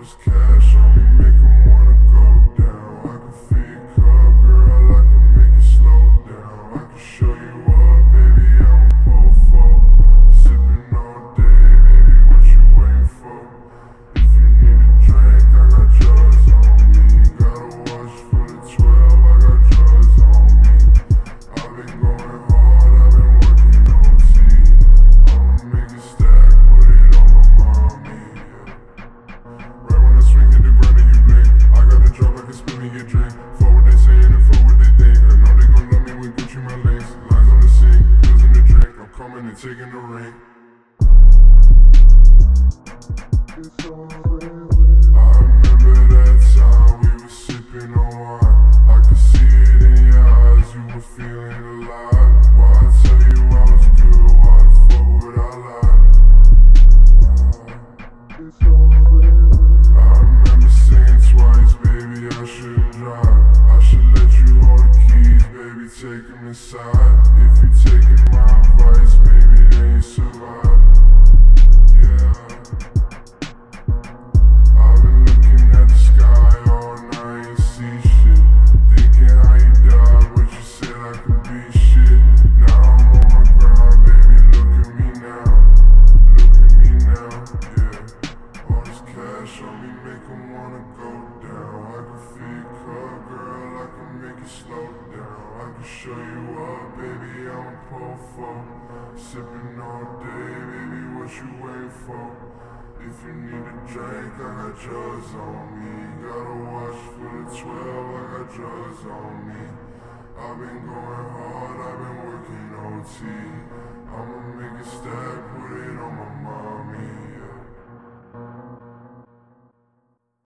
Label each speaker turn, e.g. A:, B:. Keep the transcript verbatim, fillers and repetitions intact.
A: this cash on me, make 'em wanna go down. I can fill your cup, girl, I can make it slow down. I can show you up, baby, I'm a po-fo. Sipping all day, baby, what you waiting for? If you need a drink, I got drugs on me. Got a watch for the twelve, I got drugs on me. I've been going hard, I've been working O T. I'ma make it stack, put it on my mommy, yeah. Right when I swing, hit the ground and you blink. I got the drop like a spoon in your drink. For what they saying and for what they think. I know they gon' love me when Gucci my links. Lines on the sink, pills in the drink. I'm coming and taking the ring. I remember that time we were sipping on wine. I could see it in your eyes, you were feeling alive. Why I tell you I was good, why the fuck would I lie? I remember saying twice, baby, I shouldn't drive. I should let you hold the keys, baby, take them inside. If you taking my advice, maybe then you survive. Yeah. I've been looking at the sky all night and see shit. Thinking how you died, but you said I could be shit. Now I'm on my grind, baby, look at me now. Look at me now, yeah. All this cash on me make 'em wanna go down. I can fill your cup, girl, I can make it slow down. I can show you up, baby, I'm a po-fo. Sipping all day, baby, what you waiting for? If you need a drink, I got drugs on me. Got a watch for the twelve, I got drugs on me. I've been going hard, I've been working O T. I'ma make it stack, put it on my mommy.